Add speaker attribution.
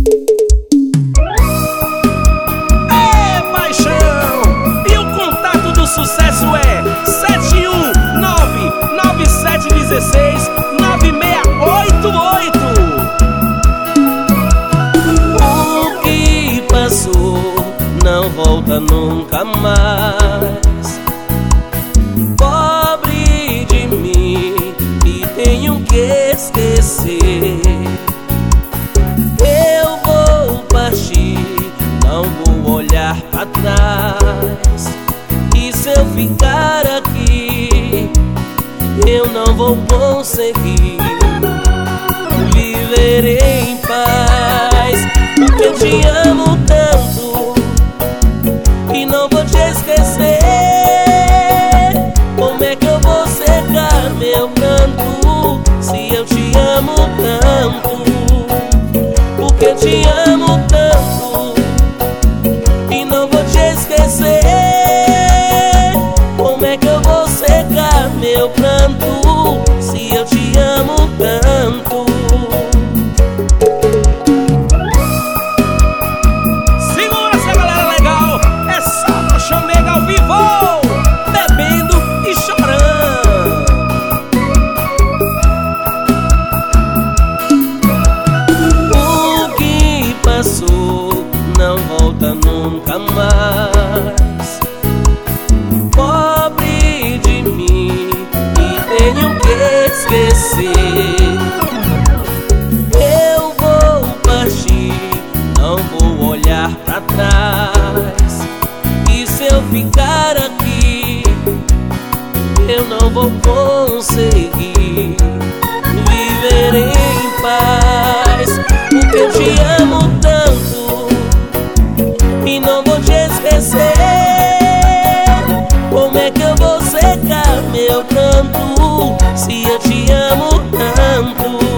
Speaker 1: É paixão! E o contato do sucesso é 71997169688. O que passou não volta nunca mais. Pobre de mim, que tenho que esquecer. Eu vou partir, não vou olhar pra trás. E se eu ficar aqui, eu não vou conseguir viver em paz. Porque eu te amo tanto e não vou te esquecer. Como é que eu vou secar meu pranto se eu te amo tanto? Porque eu te amo tanto e não vou te esquecer. Como é que eu vou secar meu pranto se eu te amo tanto? Segura essa galera legal, é só no Chamega ao vivo, bebendo e chorando. O que passou não volta nunca mais. Pobre de mim, e tenho que esquecer. Eu vou partir, não vou olhar pra trás. E se eu ficar aqui, eu não vou conseguir viver em paz. Porque eu te amo tanto e não vou te esquecer. Como é que eu vou secar meu pranto se eu te amo tanto?